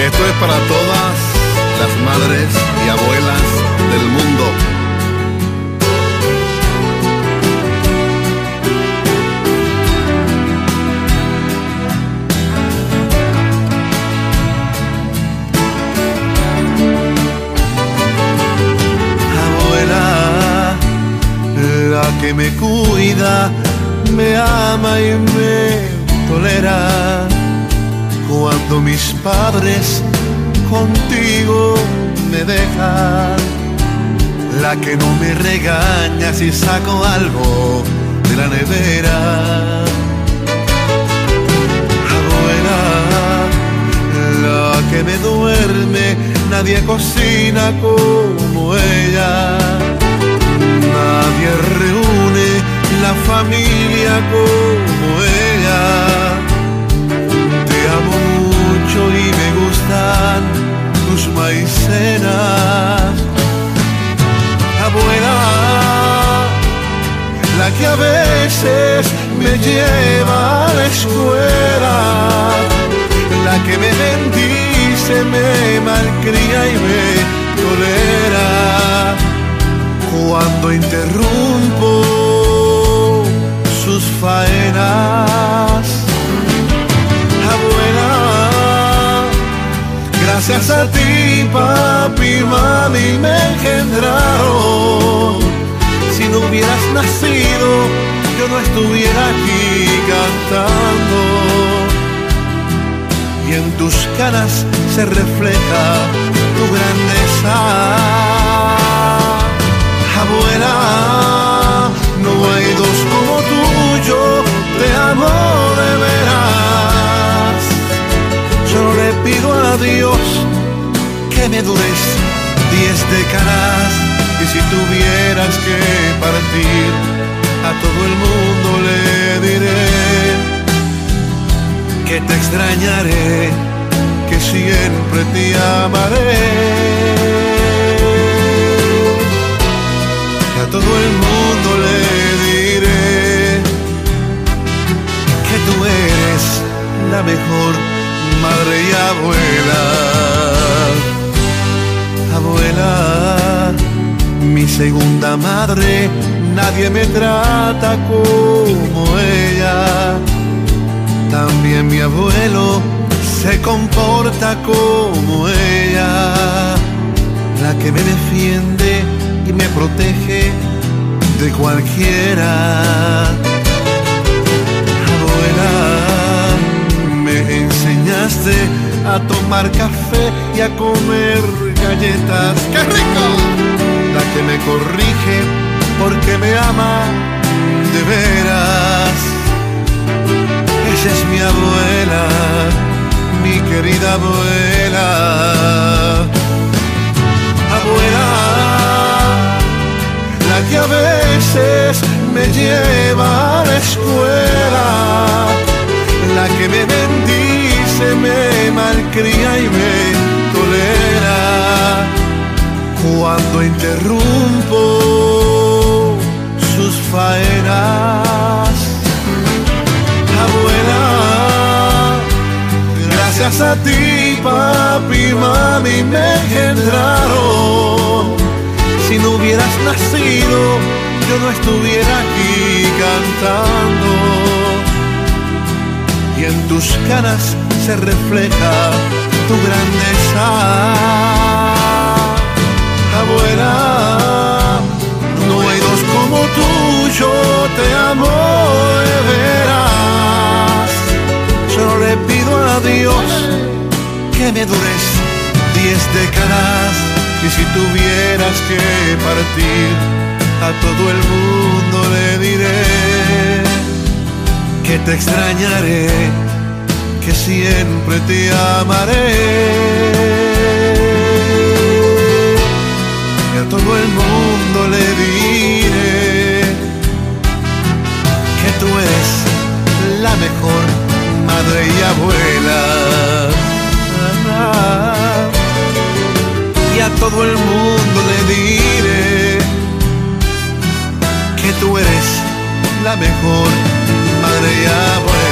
Esto es para todas las madres y abuelas del mundo. Abuela, la que me cuida, me ama y me tolera. Cuando mis padres contigo me dejan, la que no me regaña si saco algo de la nevera. Abuela, la que me duerme, nadie cocina como ella. Nadie reúne la familia como ella. Te amo mucho y me gustan tus maicenas. Abuela, la que a veces me lleva a la escuela, la que me bendice, me malcría y me tolera. Cuando interrumpo sus faenas. Abuela, gracias a ti papi y mami me engendraron. Si no hubieras nacido, yo no estuviera aquí cantando. Y en tus caras se refleja tu grandeza. Abuela, no hay dos como tú, yo te amo de veras. Solo le pido a Dios que me dures 10 décadas. Y si tuvieras que partir, a todo el mundo le diré que te extrañaré, que siempre te amaré. A todo el mundo le diré que tú eres la mejor madre y abuela. Abuela, mi segunda madre, nadie me trata como ella. También mi abuelo se comporta como ella, la que me defiende y me protege de cualquiera. Abuela, me enseñaste a tomar café y a comer galletas. ¡Qué rico! La que me corrige porque me ama de veras. Esa es mi abuela, mi querida abuela. Abuela, la que a veces me lleva a la escuela, la que me bendice, me malcría y me tolera. Cuando interrumpo sus faenas. Abuela, gracias a ti papi y mami me engendraron. Si no hubieras nacido, yo no estuviera aquí cantando. Y en tus caras se refleja tu grandeza. Abuela, no hay dos como tú, yo te amo de veras. Solo le pido a Dios que me dures 10 décadas. Y si tuvieras que partir, a todo el mundo le diré que te extrañaré, que siempre te amaré. Y a todo el mundo le diré que tú eres la mejor madre y abuela. Y a todo el mundo le diré que tú eres la mejor madre y abuela.